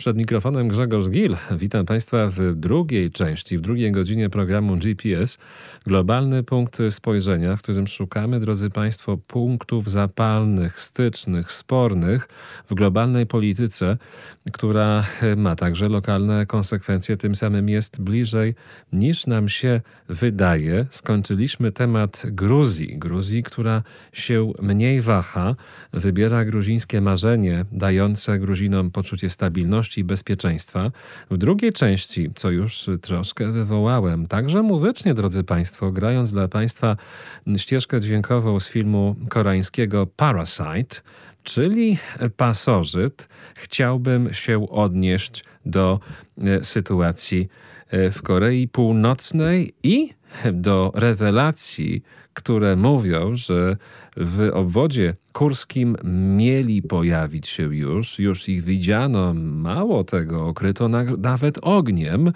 Przed mikrofonem Grzegorz Gil. Witam Państwa w drugiej części, w drugiej godzinie programu GPS. Globalny punkt spojrzenia, w którym szukamy, drodzy Państwo, punktów zapalnych, stycznych, spornych w globalnej polityce, która ma także lokalne konsekwencje, tym samym jest bliżej niż nam się wydaje. Skończyliśmy temat Gruzji, która się mniej waha, wybiera gruzińskie marzenie, dające Gruzinom poczucie stabilności i bezpieczeństwa. W drugiej części, co już troszkę wywołałem, także muzycznie, drodzy Państwo, grając dla Państwa ścieżkę dźwiękową z filmu koreańskiego Parasite, czyli Pasożyt, chciałbym się odnieść do sytuacji w Korei Północnej i do rewelacji, które mówią, że w obwodzie kurskim mieli pojawić się już ich widziano, mało tego, okryto nawet ogniem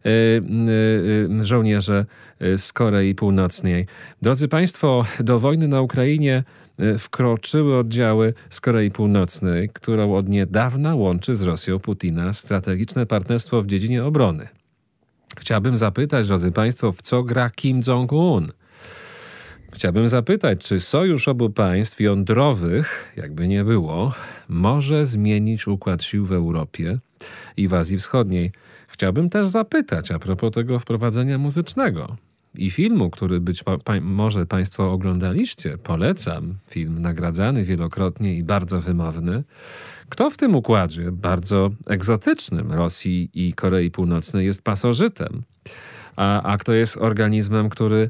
żołnierze z Korei Północnej. Drodzy Państwo, do wojny na Ukrainie wkroczyły oddziały z Korei Północnej, którą od niedawna łączy z Rosją Putina strategiczne partnerstwo w dziedzinie obrony. Chciałbym zapytać, drodzy Państwo, w co gra Kim Jong-un? Chciałbym zapytać, czy sojusz obu państw jądrowych, jakby nie było, może zmienić układ sił w Europie i w Azji Wschodniej. Chciałbym też zapytać a propos tego wprowadzenia muzycznego i filmu, który być może Państwo oglądaliście. Polecam. Film nagradzany wielokrotnie i bardzo wymowny. Kto w tym układzie bardzo egzotycznym Rosji i Korei Północnej jest pasożytem? A kto jest organizmem, który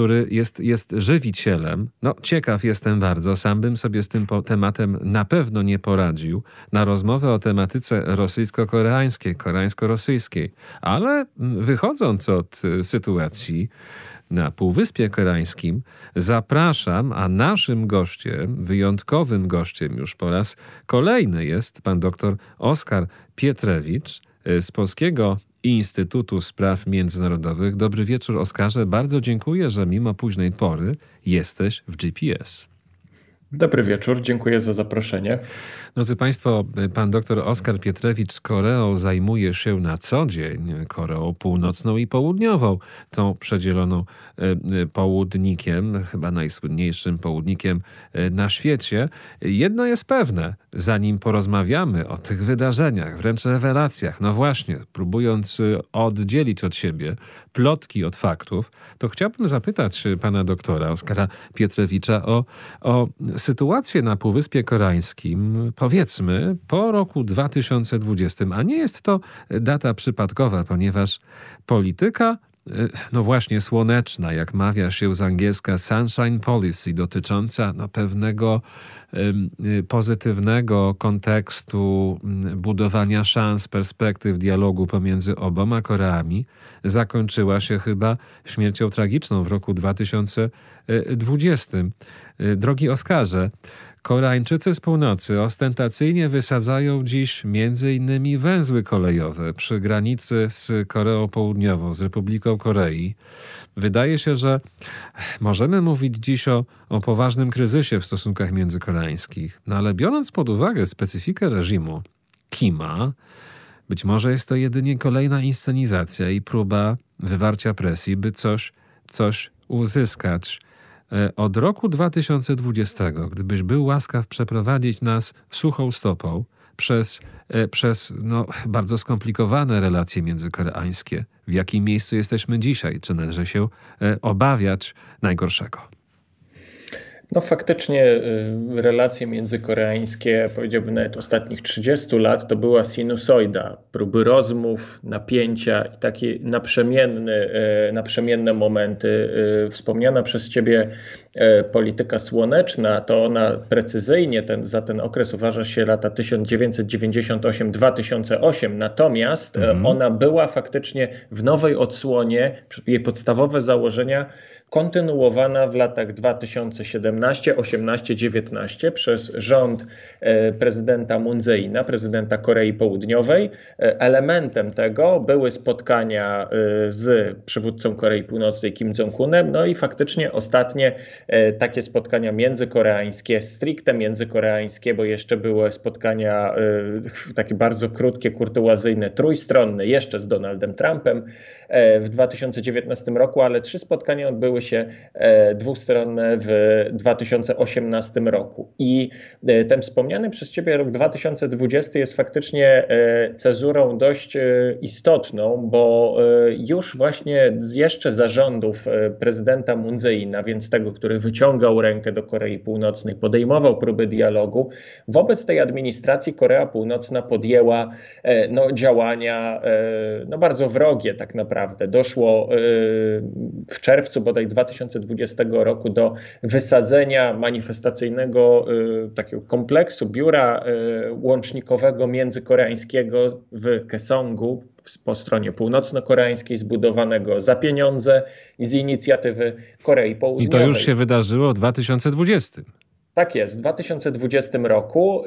jest żywicielem? No, ciekaw jestem bardzo. Sam bym sobie z tym tematem na pewno nie poradził na rozmowę o tematyce rosyjsko-koreańskiej, koreańsko-rosyjskiej. Ale wychodząc od sytuacji na Półwyspie Koreańskim, zapraszam, a naszym gościem, wyjątkowym gościem już po raz kolejny jest pan dr Oskar Pietrewicz z Polskiego Instytutu Spraw Międzynarodowych. Dobry wieczór, Oskarze. Bardzo dziękuję, że mimo późnej pory jesteś w GPS. Dobry wieczór, dziękuję za zaproszenie. Drodzy Państwo, pan dr Oskar Pietrewicz z Koreą zajmuje się na co dzień Koreą Północną i Południową, tą przedzieloną południkiem, chyba najsłynniejszym południkiem na świecie. Jedno jest pewne, zanim porozmawiamy o tych wydarzeniach, wręcz rewelacjach, no właśnie, próbując oddzielić od siebie plotki od faktów, to chciałbym zapytać pana doktora Oskara Pietrewicza o sytuację na Półwyspie Koreańskim, powiedzmy, po roku 2020. A nie jest to data przypadkowa, ponieważ polityka, no właśnie słoneczna, jak mawia się z angielska Sunshine Policy, dotycząca pewnego pozytywnego kontekstu budowania szans, perspektyw dialogu pomiędzy oboma Koreami, zakończyła się chyba śmiercią tragiczną w roku 2020. Drogi Oskarze, Koreańczycy z północy ostentacyjnie wysadzają dziś m.in. węzły kolejowe przy granicy z Koreą Południową, z Republiką Korei. Wydaje się, że możemy mówić dziś o poważnym kryzysie w stosunkach międzykoreańskich. No ale biorąc pod uwagę specyfikę reżimu Kima, być może jest to jedynie kolejna inscenizacja i próba wywarcia presji, by coś uzyskać. Od roku 2020, gdybyś był łaskaw przeprowadzić nas suchą stopą przez bardzo skomplikowane relacje międzykoreańskie, w jakim miejscu jesteśmy dzisiaj? Czy należy się obawiać najgorszego? No faktycznie relacje międzykoreańskie, powiedziałbym nawet ostatnich 30 lat, to była sinusoida. Próby rozmów, napięcia i takie naprzemienne momenty. Wspomniana przez ciebie polityka słoneczna, to ona precyzyjnie za ten okres uważa się lata 1998-2008. Natomiast ona była faktycznie w nowej odsłonie, jej podstawowe założenia kontynuowana w latach 2017, 18, 19 przez rząd prezydenta Moon Jae-ina, prezydenta Korei Południowej. Elementem tego były spotkania z przywódcą Korei Północnej Kim Jong-unem, no i faktycznie ostatnie takie spotkania międzykoreańskie, stricte międzykoreańskie, bo jeszcze były spotkania takie bardzo krótkie, kurtuazyjne, trójstronne, jeszcze z Donaldem Trumpem w 2019 roku, ale 3 spotkania odbyły się dwustronne w 2018 roku. I ten wspomniany przez Ciebie rok 2020 jest faktycznie cezurą dość istotną, bo już właśnie jeszcze za rządów prezydenta Moon Jae-ina, więc tego, który wyciągał rękę do Korei Północnej, podejmował próby dialogu, wobec tej administracji Korea Północna podjęła działania bardzo wrogie tak naprawdę. Doszło w czerwcu bodaj 2020 roku do wysadzenia manifestacyjnego takiego kompleksu biura łącznikowego międzykoreańskiego w Kaesongu po stronie północno-koreańskiej, zbudowanego za pieniądze i z inicjatywy Korei Południowej. I to już się wydarzyło w 2020. Tak jest, w 2020 roku.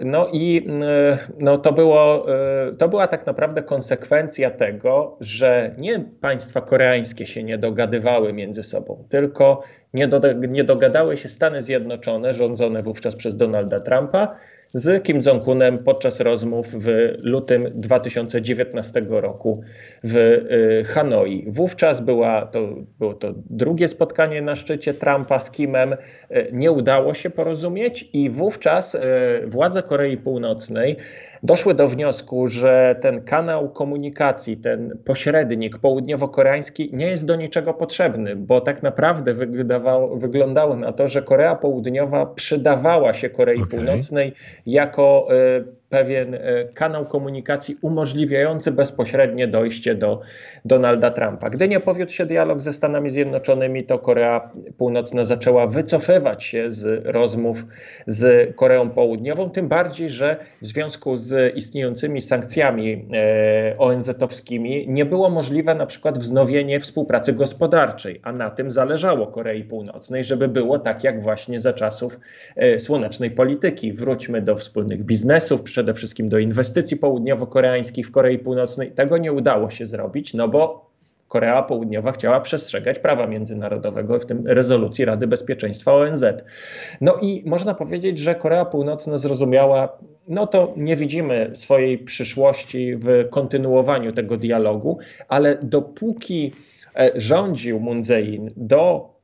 To była tak naprawdę konsekwencja tego, że nie państwa koreańskie się nie dogadywały między sobą, tylko nie dogadały się Stany Zjednoczone, rządzone wówczas przez Donalda Trumpa, z Kim Jong-unem podczas rozmów w lutym 2019 roku w Hanoi. Wówczas było to drugie spotkanie na szczycie Trumpa z Kimem. Nie udało się porozumieć i wówczas władze Korei Północnej doszły do wniosku, że ten kanał komunikacji, ten pośrednik południowo-koreański nie jest do niczego potrzebny, bo tak naprawdę wyglądało na to, że Korea Południowa przydawała się Korei Północnej jako pewien kanał komunikacji umożliwiający bezpośrednie dojście do Donalda Trumpa. Gdy nie powiódł się dialog ze Stanami Zjednoczonymi, to Korea Północna zaczęła wycofywać się z rozmów z Koreą Południową, tym bardziej, że w związku z istniejącymi sankcjami ONZ-owskimi nie było możliwe na przykład wznowienie współpracy gospodarczej, a na tym zależało Korei Północnej, żeby było tak jak właśnie za czasów słonecznej polityki. Wróćmy do wspólnych biznesów, przede wszystkim do inwestycji południowo-koreańskich w Korei Północnej. Tego nie udało się zrobić, bo Korea Południowa chciała przestrzegać prawa międzynarodowego, w tym rezolucji Rady Bezpieczeństwa ONZ. I można powiedzieć, że Korea Północna zrozumiała, to nie widzimy swojej przyszłości w kontynuowaniu tego dialogu, ale dopóki rządził Moon Jae-in do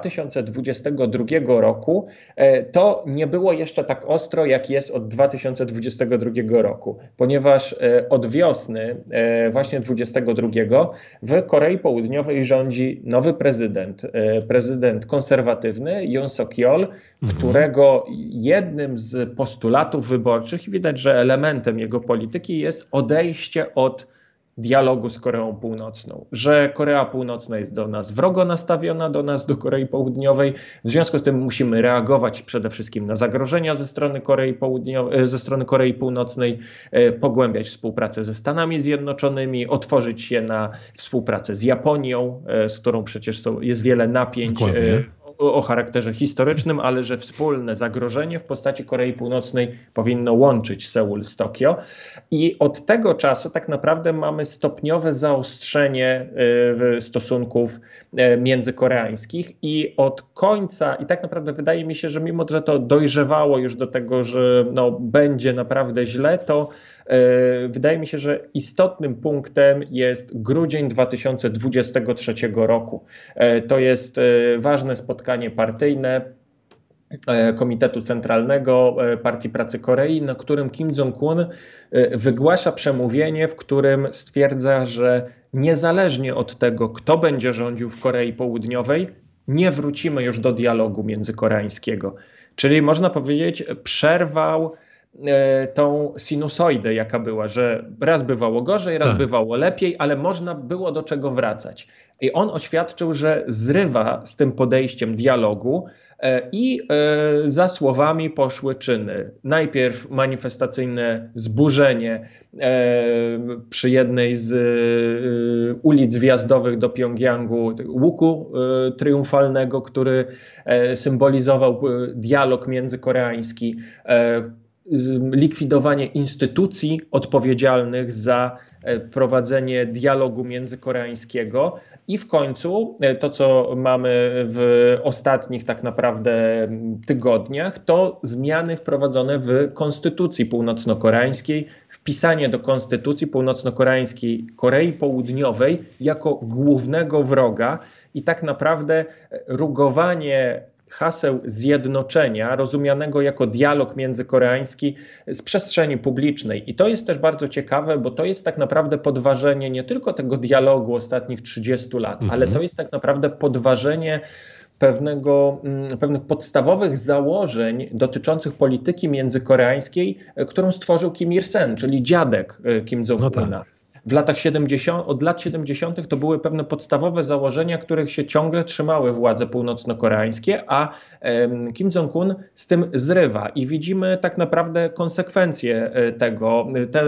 2022 roku, to nie było jeszcze tak ostro, jak jest od 2022 roku, ponieważ od wiosny właśnie 2022 w Korei Południowej rządzi nowy prezydent konserwatywny Yoon Suk-yeol, którego jednym z postulatów wyborczych, widać, że elementem jego polityki jest odejście od dialogu z Koreą Północną, że Korea Północna jest do nas wrogo nastawiona, do Korei Południowej. W związku z tym musimy reagować przede wszystkim na zagrożenia ze strony Korei Północnej, pogłębiać współpracę ze Stanami Zjednoczonymi, otworzyć się na współpracę z Japonią, z którą przecież jest wiele napięć. Dokładnie. O charakterze historycznym, ale że wspólne zagrożenie w postaci Korei Północnej powinno łączyć Seul z Tokio. I od tego czasu tak naprawdę mamy stopniowe zaostrzenie stosunków międzykoreańskich i od końca, i tak naprawdę wydaje mi się, że mimo, że to dojrzewało już do tego, że będzie naprawdę źle, to wydaje mi się, że istotnym punktem jest grudzień 2023 roku. To jest ważne spotkanie partyjne Komitetu Centralnego Partii Pracy Korei, na którym Kim Jong-un wygłasza przemówienie, w którym stwierdza, że niezależnie od tego, kto będzie rządził w Korei Południowej, nie wrócimy już do dialogu międzykoreańskiego. Czyli można powiedzieć, przerwał tą sinusoidę, jaka była, że raz bywało gorzej, raz bywało lepiej, ale można było do czego wracać. I on oświadczył, że zrywa z tym podejściem dialogu, I za słowami poszły czyny. Najpierw manifestacyjne zburzenie przy jednej z ulic wjazdowych do Pjongjangu łuku triumfalnego, który symbolizował dialog międzykoreański, likwidowanie instytucji odpowiedzialnych za prowadzenie dialogu międzykoreańskiego i w końcu to, co mamy w ostatnich tak naprawdę tygodniach, to zmiany wprowadzone w konstytucji północno-koreańskiej, wpisanie do konstytucji północno-koreańskiej Korei Południowej jako głównego wroga i tak naprawdę rugowanie haseł zjednoczenia, rozumianego jako dialog międzykoreański z przestrzeni publicznej. I to jest też bardzo ciekawe, bo to jest tak naprawdę podważenie nie tylko tego dialogu ostatnich 30 lat, ale to jest tak naprawdę podważenie pewnych podstawowych założeń dotyczących polityki międzykoreańskiej, którą stworzył Kim Il-sen, czyli dziadek Kim Jong-una. No tak. Od lat 70. to były pewne podstawowe założenia, których się ciągle trzymały władze północno-koreańskie, a Kim Jong-un z tym zrywa i widzimy tak naprawdę konsekwencje tego,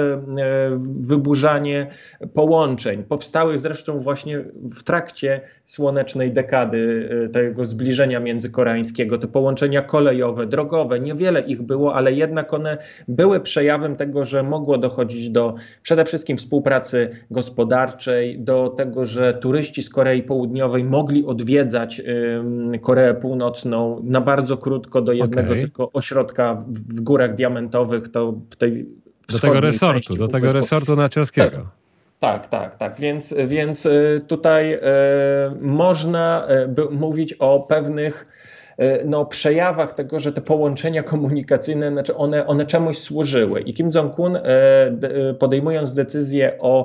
wyburzanie połączeń, powstałych zresztą właśnie w trakcie słonecznej dekady tego zbliżenia międzykoreańskiego, te połączenia kolejowe, drogowe, niewiele ich było, ale jednak one były przejawem tego, że mogło dochodzić do przede wszystkim współpracy gospodarczej, do tego, że turyści z Korei Południowej mogli odwiedzać Koreę Północną na bardzo krótko do jednego tylko ośrodka w Górach Diamentowych, to w tej do tego resortu narciarskiego. Tak. Więc tutaj można mówić o pewnych przejawach tego, że te połączenia komunikacyjne, znaczy one czemuś służyły. I Kim Jong-un, podejmując decyzję o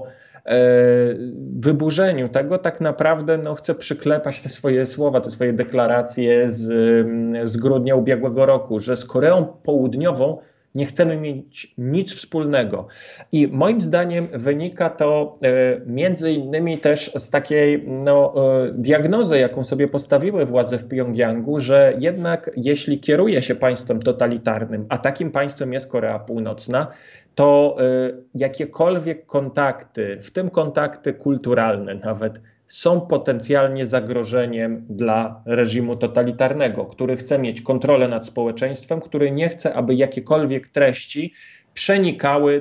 wyburzeniu tego, tak naprawdę chce przyklepać te swoje słowa, te swoje deklaracje z grudnia ubiegłego roku, że z Koreą Południową nie chcemy mieć nic wspólnego. I moim zdaniem wynika to między innymi też z takiej diagnozy, jaką sobie postawiły władze w Pjongjangu, że jednak jeśli kieruje się państwem totalitarnym, a takim państwem jest Korea Północna, to jakiekolwiek kontakty, w tym kontakty kulturalne nawet, są potencjalnie zagrożeniem dla reżimu totalitarnego, który chce mieć kontrolę nad społeczeństwem, który nie chce, aby jakiekolwiek treści przenikały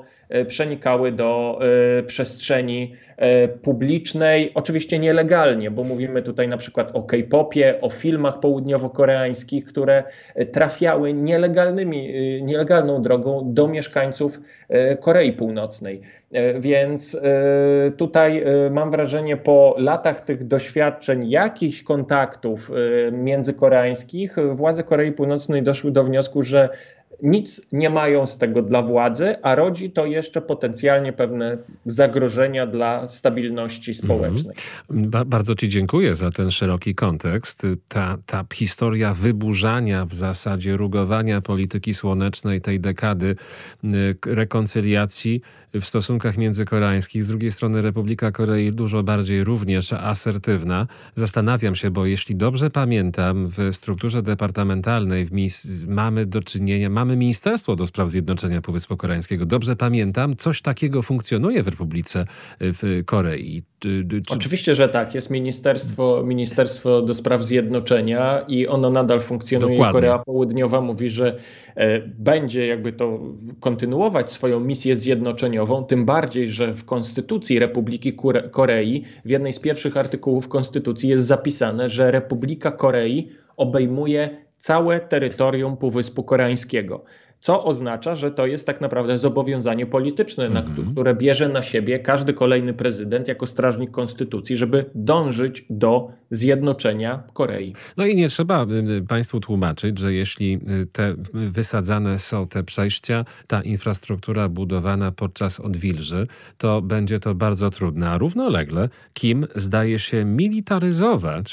do przestrzeni publicznej, oczywiście nielegalnie, bo mówimy tutaj na przykład o K-popie, o filmach południowo-koreańskich, które trafiały nielegalną drogą do mieszkańców Korei Północnej. Więc tutaj mam wrażenie, po latach tych doświadczeń, jakichś kontaktów międzykoreańskich, władze Korei Północnej doszły do wniosku, że nic nie mają z tego dla władzy, a rodzi to jeszcze potencjalnie pewne zagrożenia dla stabilności społecznej. Bardzo Ci dziękuję za ten szeroki kontekst. Ta historia wyburzania, w zasadzie rugowania polityki słonecznej tej dekady, rekoncyliacji w stosunkach międzykoreańskich. Z drugiej strony Republika Korei dużo bardziej również asertywna. Zastanawiam się, bo jeśli dobrze pamiętam, w strukturze departamentalnej mamy Ministerstwo do Spraw Zjednoczenia Półwyspu Koreańskiego. Dobrze pamiętam, coś takiego funkcjonuje w Republice w Korei. Oczywiście, że tak. Jest Ministerstwo do Spraw Zjednoczenia i ono nadal funkcjonuje. Dokładnie. Korea Południowa mówi, że będzie jakby to kontynuować swoją misję zjednoczeniową, tym bardziej, że w Konstytucji Republiki Korei, w jednej z pierwszych artykułów Konstytucji jest zapisane, że Republika Korei obejmuje całe terytorium Półwyspu Koreańskiego. Co oznacza, że to jest tak naprawdę zobowiązanie polityczne, które bierze na siebie każdy kolejny prezydent jako strażnik konstytucji, żeby dążyć do zjednoczenia Korei. No i nie trzeba państwu tłumaczyć, że jeśli wysadzane są te przejścia, ta infrastruktura budowana podczas odwilży, to będzie to bardzo trudne. A równolegle Kim zdaje się militaryzować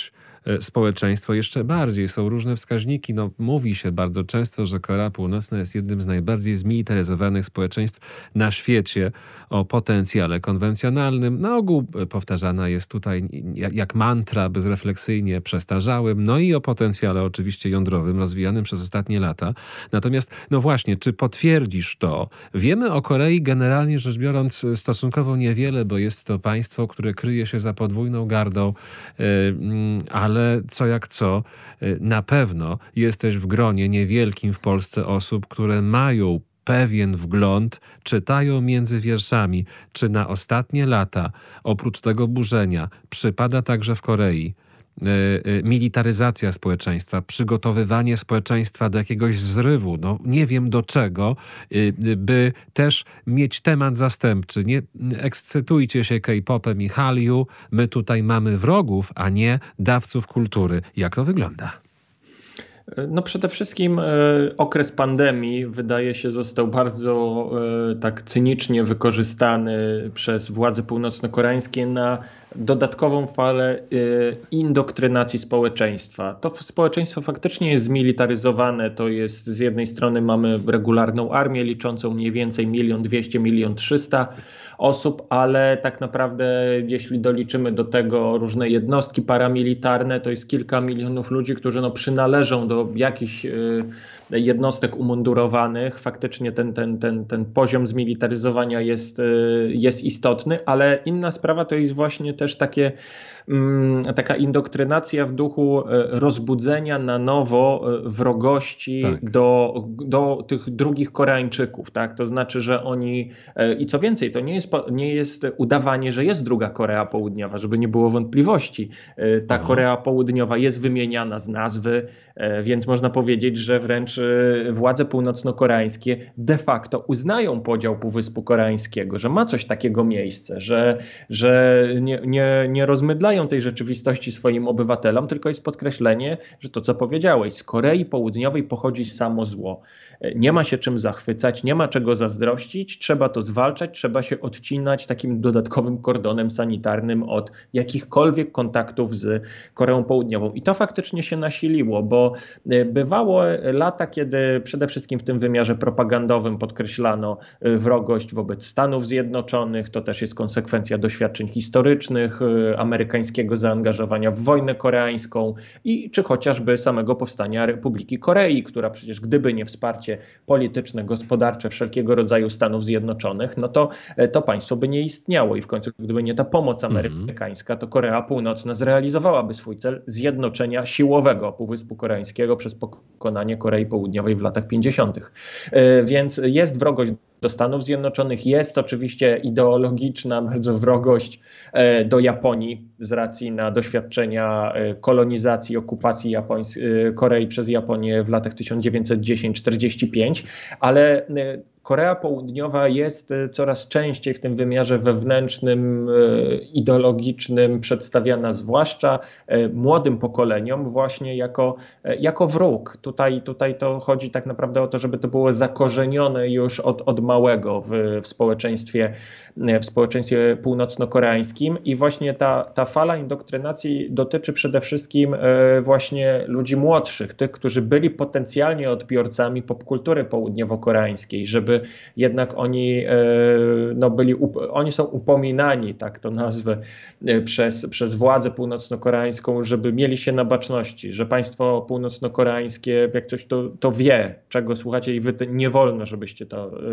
społeczeństwo jeszcze bardziej. Są różne wskaźniki. No, mówi się bardzo często, że Korea Północna jest jednym z najbardziej zmilitaryzowanych społeczeństw na świecie o potencjale konwencjonalnym. Na ogół powtarzana jest tutaj jak mantra bezrefleksyjnie przestarzałym, no i o potencjale oczywiście jądrowym rozwijanym przez ostatnie lata. Natomiast, no właśnie, czy potwierdzisz to? Wiemy o Korei generalnie rzecz biorąc stosunkowo niewiele, bo jest to państwo, które kryje się za podwójną gardą, ale co jak co, na pewno jest też w gronie niewielkim w Polsce osób, które mają pewien wgląd, czytają między wierszami, czy na ostatnie lata, oprócz tego burzenia, przypada także w Korei militaryzacja społeczeństwa, przygotowywanie społeczeństwa do jakiegoś zrywu, no nie wiem do czego, by też mieć temat zastępczy. Nie ekscytujcie się K-popem i Hallyu, my tutaj mamy wrogów, a nie dawców kultury. Jak to wygląda? No przede wszystkim okres pandemii wydaje się został bardzo tak cynicznie wykorzystany przez władze północno-koreańskie na dodatkową falę indoktrynacji społeczeństwa. To społeczeństwo faktycznie jest zmilitaryzowane, to jest z jednej strony mamy regularną armię liczącą mniej więcej 1 200 000 1 300 000 osób, ale tak naprawdę jeśli doliczymy do tego różne jednostki paramilitarne, to jest kilka milionów ludzi, którzy no przynależą do jakichś jednostek umundurowanych. Faktycznie ten poziom zmilitaryzowania jest istotny, ale inna sprawa to jest właśnie też taka indoktrynacja w duchu rozbudzenia na nowo wrogości do tych drugich Koreańczyków. Tak? To znaczy, że oni, i co więcej, to nie jest udawanie, że jest druga Korea Południowa, żeby nie było wątpliwości. Ta Korea Południowa jest wymieniana z nazwy, więc można powiedzieć, że wręcz władze północno-koreańskie de facto uznają podział Półwyspu Koreańskiego, że ma coś takiego miejsce, że nie rozmydlają tej rzeczywistości swoim obywatelom, tylko jest podkreślenie, że to co powiedziałeś, z Korei Południowej pochodzi samo zło. Nie ma się czym zachwycać, nie ma czego zazdrościć, trzeba to zwalczać, trzeba się odcinać takim dodatkowym kordonem sanitarnym od jakichkolwiek kontaktów z Koreą Południową. I to faktycznie się nasiliło, bo bywało lata, kiedy przede wszystkim w tym wymiarze propagandowym podkreślano wrogość wobec Stanów Zjednoczonych, to też jest konsekwencja doświadczeń historycznych, amerykańskiego zaangażowania w wojnę koreańską czy chociażby samego powstania Republiki Korei, która przecież gdyby nie wsparcie polityczne, gospodarcze wszelkiego rodzaju Stanów Zjednoczonych, no to państwo by nie istniało i w końcu gdyby nie ta pomoc amerykańska, to Korea Północna zrealizowałaby swój cel zjednoczenia siłowego Półwyspu Koreańskiego przez pokonanie Korei Południowej w latach 50. Więc jest wrogość do Stanów Zjednoczonych, jest oczywiście ideologiczna bardzo wrogość do Japonii z racji na doświadczenia kolonizacji, okupacji Korei przez Japonię w latach 1910-45, ale Korea Południowa jest coraz częściej w tym wymiarze wewnętrznym, ideologicznym przedstawiana zwłaszcza młodym pokoleniom właśnie jako wróg. Tutaj to chodzi tak naprawdę o to, żeby to było zakorzenione już od małego w społeczeństwie północno-koreańskim i właśnie ta fala indoktrynacji dotyczy przede wszystkim właśnie ludzi młodszych, tych, którzy byli potencjalnie odbiorcami popkultury południowo-koreańskiej, żeby jednak oni są upominani, tak to nazwę, przez władzę północno-koreańską, żeby mieli się na baczności, że państwo północno-koreańskie jak coś to wie, czego słuchacie i wy nie wolno, żebyście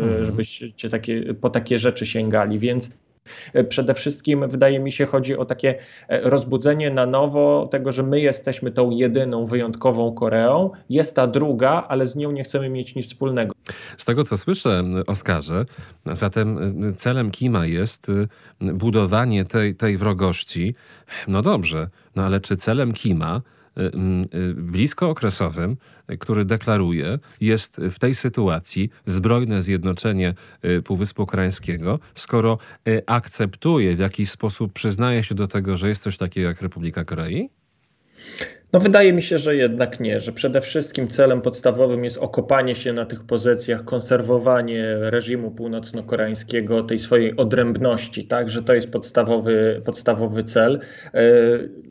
po takie rzeczy sięgali, więc przede wszystkim wydaje mi się chodzi o takie rozbudzenie na nowo tego, że my jesteśmy tą jedyną wyjątkową Koreą, jest ta druga, ale z nią nie chcemy mieć nic wspólnego. Z tego co słyszę, Oskarze, zatem celem Kima jest budowanie tej wrogości. No dobrze, no ale czy celem Kima bliskookresowym, który deklaruje, jest w tej sytuacji zbrojne zjednoczenie Półwyspu Koreańskiego, skoro akceptuje, w jakiś sposób przyznaje się do tego, że jest coś takiego jak Republika Korei? No wydaje mi się, że jednak nie, że przede wszystkim celem podstawowym jest okopanie się na tych pozycjach, konserwowanie reżimu północno-koreańskiego, tej swojej odrębności, tak, że to jest podstawowy cel.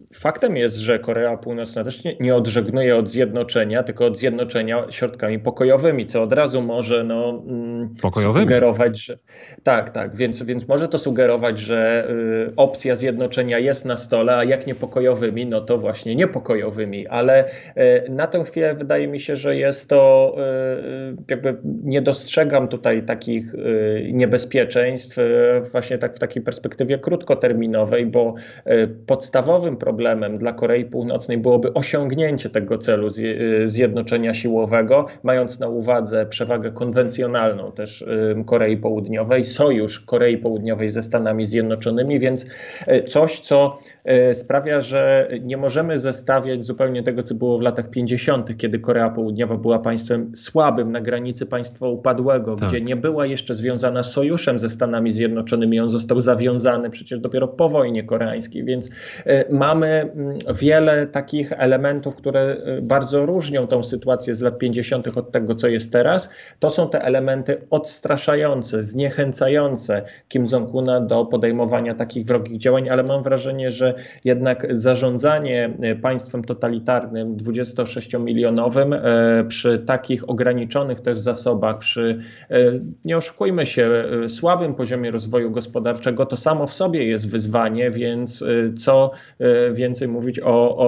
faktem jest, że Korea Północna też nie odżegnuje od zjednoczenia, tylko od zjednoczenia środkami pokojowymi, co od razu może sugerować, że tak, więc może to sugerować, że opcja zjednoczenia jest na stole, a jak nie pokojowymi, no to właśnie niepokojowymi, ale na tę chwilę wydaje mi się, że jest to jakby nie dostrzegam tutaj takich niebezpieczeństw właśnie tak w takiej perspektywie krótkoterminowej, bo podstawowym problemem dla Korei Północnej byłoby osiągnięcie tego celu zjednoczenia siłowego, mając na uwadze przewagę konwencjonalną też Korei Południowej, sojusz Korei Południowej ze Stanami Zjednoczonymi, więc coś, co sprawia, że nie możemy zestawiać zupełnie tego, co było w latach 50., kiedy Korea Południowa była państwem słabym, na granicy państwa upadłego, gdzie nie była jeszcze związana z sojuszem ze Stanami Zjednoczonymi. On został zawiązany przecież dopiero po wojnie koreańskiej, więc mamy wiele takich elementów, które bardzo różnią tą sytuację z lat 50. od tego, co jest teraz. To są te elementy odstraszające, zniechęcające Kim Jong-una do podejmowania takich wrogich działań, ale mam wrażenie, że jednak zarządzanie państwem totalitarnym 26-milionowym przy takich ograniczonych też zasobach, przy, nie oszukujmy się, słabym poziomie rozwoju gospodarczego, to samo w sobie jest wyzwanie, więc co więcej mówić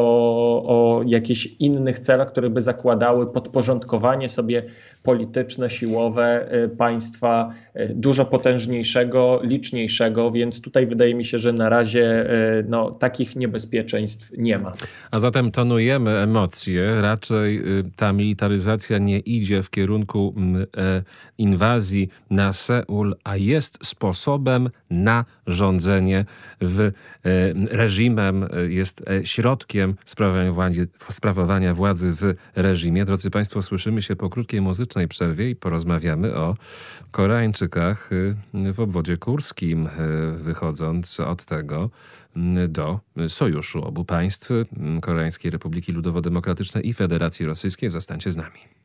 o jakichś innych celach, które by zakładały podporządkowanie sobie polityczne, siłowe państwa dużo potężniejszego, liczniejszego, więc tutaj wydaje mi się, że na razie takich niebezpieczeństw nie ma. A zatem tonujemy emocje. Raczej ta militaryzacja nie idzie w kierunku inwazji na Seul, a jest sposobem na rządzenie reżimem, jest środkiem sprawowania władzy w reżimie. Drodzy Państwo, słyszymy się po krótkiej muzycznej przerwie i porozmawiamy o Koreańczykach w obwodzie kurskim, wychodząc od tego do sojuszu obu państw, Koreańskiej Republiki Ludowo-Demokratycznej i Federacji Rosyjskiej. Zostańcie z nami.